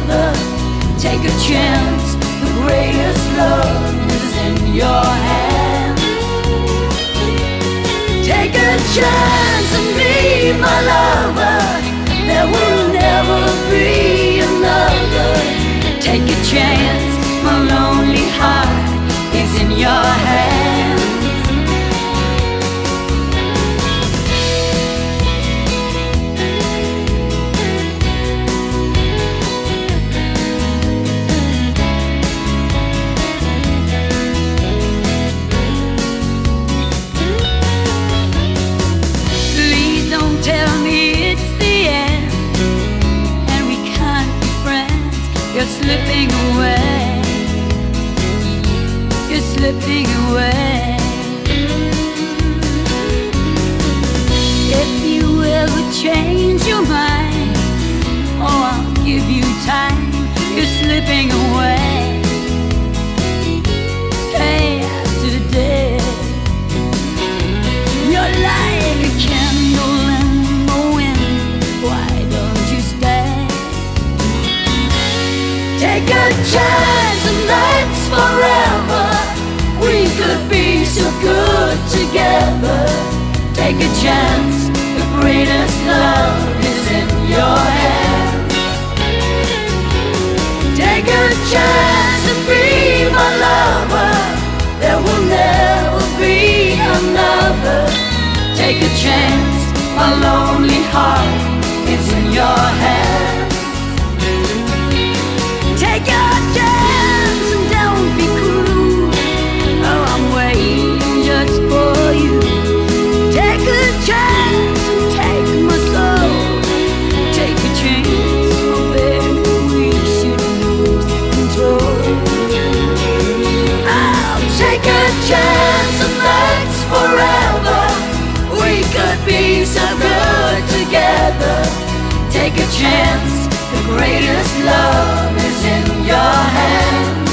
forever. Take a chance, the greatest love is in your hands. Take a chance and be my lover. There will never be another. Take a chance, my lonely heart is in your hands. Please don't tell me it's the end and we can't be friends. You're slipping away. You're slipping away. If you ever change your mind, oh, I'll give you time. You're slipping away. Day after day, you're like a candle in the wind. Why don't you stay? Take a chance and that's forever. We could be so good together. Take a chance, the greatest love is in your hands. Take a chance and be my lover. There will never be another. Take a chance, my lonely heart is in your hands. Take your chance and don't be cruel. Oh, I'm waiting just for you. Take a chance and take my soul. Take a chance, oh baby, we should lose control. I'll take a chance and that's forever. We could be so good together. Take a chance, the greatest love is in your hands.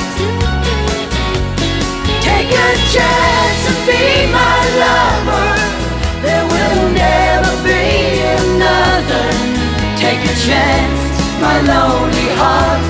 Take a chance and be my lover. There will never be another. Take a chance, my lonely heart